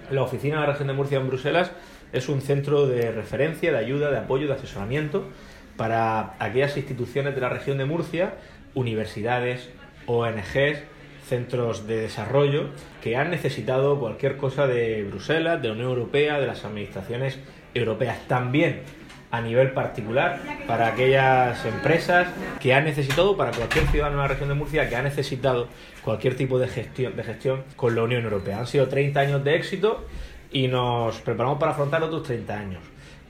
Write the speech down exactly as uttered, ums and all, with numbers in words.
La oficina de la región de Murcia en Bruselas es un centro de referencia, de ayuda, de apoyo, de asesoramiento para aquellas instituciones de la región de Murcia, universidades, O N Ges, centros de desarrollo que han necesitado cualquier cosa de Bruselas, de la Unión Europea, de las administraciones europeas. También a nivel particular para aquellas empresas que han necesitado, para cualquier ciudadano de la región de Murcia que ha necesitado cualquier tipo de gestión, de gestión con la Unión Europea. Han sido treinta años de éxito y nos preparamos para afrontar otros treinta años.